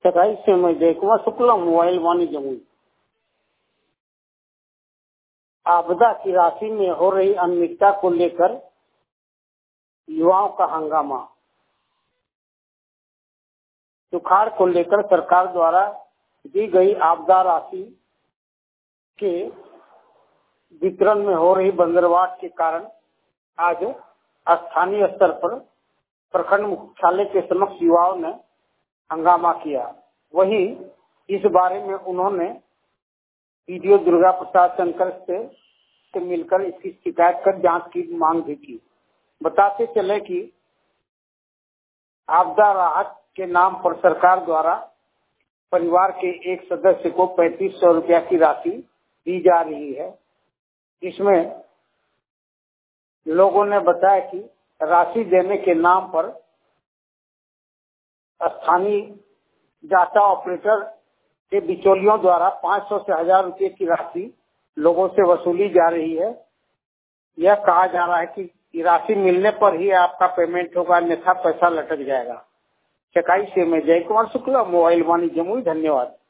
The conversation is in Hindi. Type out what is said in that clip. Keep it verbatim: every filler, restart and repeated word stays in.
सताईस से मैं जय कुमार शुक्ला, मोबाइल वाणी जमुई। आपदा की राशि में हो रही अनियमितता को लेकर युवाओं का हंगामा। सुखाड़ को लेकर सरकार द्वारा दी गई आपदा राशि के वितरण में हो रही बंदरवाट के कारण आज स्थानीय स्तर पर प्रखंड मुख्यालय के समक्ष युवाओं ने हंगामा किया। वहीं इस बारे में उन्होंने पीडीओ दुर्गा प्रसाद शंकर से, से मिलकर इसकी शिकायत कर जांच की मांग भी की। बताते चले कि आपदा राहत के नाम पर सरकार द्वारा परिवार के एक सदस्य को पैंतीस सौ रुपया की राशि दी जा रही है। इसमें लोगों ने बताया कि राशि देने के नाम पर स्थानीय डाटा ऑपरेटर के बिचौलियों द्वारा पाँच सौ से हजार रुपये की राशि लोगों से वसूली जा रही है। यह कहा जा रहा है कि राशि मिलने पर ही आपका पेमेंट होगा, अन्यथा पैसा लटक जाएगा। चकाई से मैं जय कुमार शुक्ला, मोबाइल वाणी जमुई। धन्यवाद।